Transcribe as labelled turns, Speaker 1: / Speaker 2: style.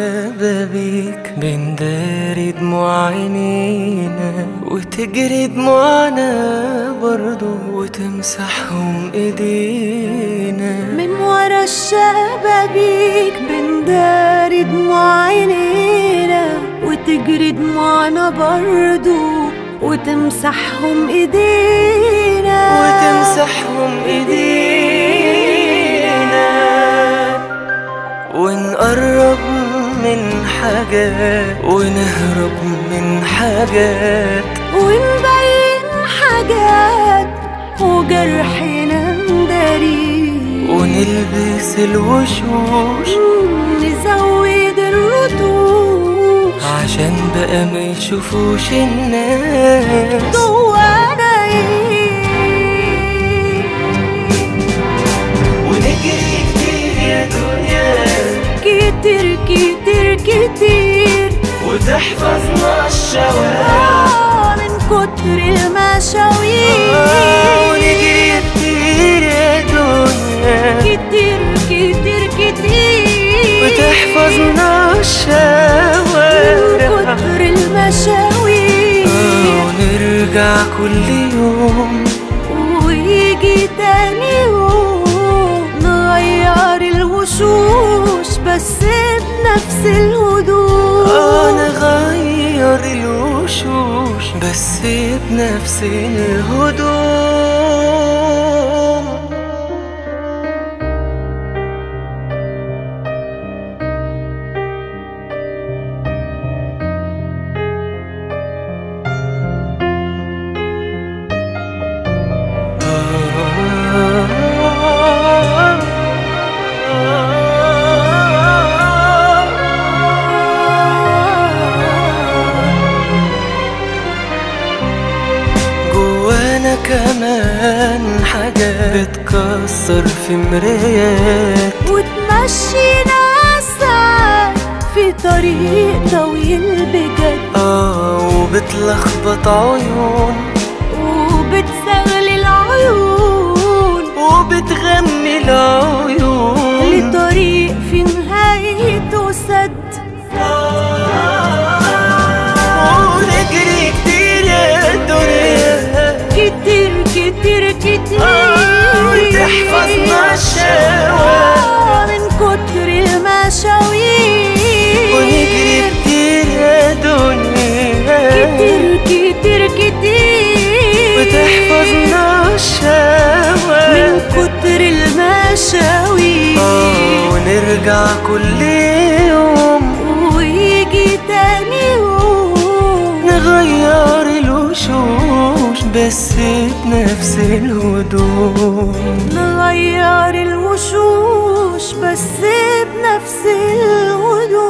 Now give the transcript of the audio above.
Speaker 1: الشبابيك بنداري دموع عينينا وتجري دموعنا برضو وتمسحهم ايدينا.
Speaker 2: من ورا الشبابيك بنداري دموع عينينا وتجري دموعنا برضو وتمسحهم ايدينا
Speaker 1: ونقرب من حاجات ونهرب من حاجات
Speaker 2: ونبين حاجات وجرحنا نداري
Speaker 1: ونلبس الوشوش
Speaker 2: نزود الردوش
Speaker 1: عشان بقى ما يشوفوش الناس
Speaker 2: جوانا ايه.
Speaker 1: ونجري كتير يا دنيا
Speaker 2: كتير كتير كتير
Speaker 1: وتحفظنا الشوارع
Speaker 2: من كتر المشاوير.
Speaker 1: ونجري كتير يا دنيا
Speaker 2: كتير كتير كتير
Speaker 1: وتحفظنا الشوارع
Speaker 2: من كتر المشاوير.
Speaker 1: ونرجع كل يوم
Speaker 2: ويجي تاني يوم نغير الوشوش بس بنفس الهدوء.
Speaker 1: نغير الوشوش بس بنفس الهدوء. كمان حاجة بتكسر في مرايات
Speaker 2: وتمشينا ساعات في طريق طويل بجد.
Speaker 1: وبتلخبط عيون
Speaker 2: وبتزغلل العيون
Speaker 1: وبتغمي العيون
Speaker 2: لطريق في نهايته سد.
Speaker 1: ونجري كتير يا دنيا
Speaker 2: كتير كتير كتير
Speaker 1: وتحفظنا الشوارع
Speaker 2: من كتر المشاوير.
Speaker 1: ونجري كتير يا دنيا
Speaker 2: كتير كتير كتير
Speaker 1: وتحفظنا الشوارع
Speaker 2: من كتر المشاوير.
Speaker 1: ونرجع كل يوم
Speaker 2: ويجي تاني يوم
Speaker 1: نغير الوشوش بس بنفس الهدوء.
Speaker 2: نغير الوشوش بس بنفس الهدوء.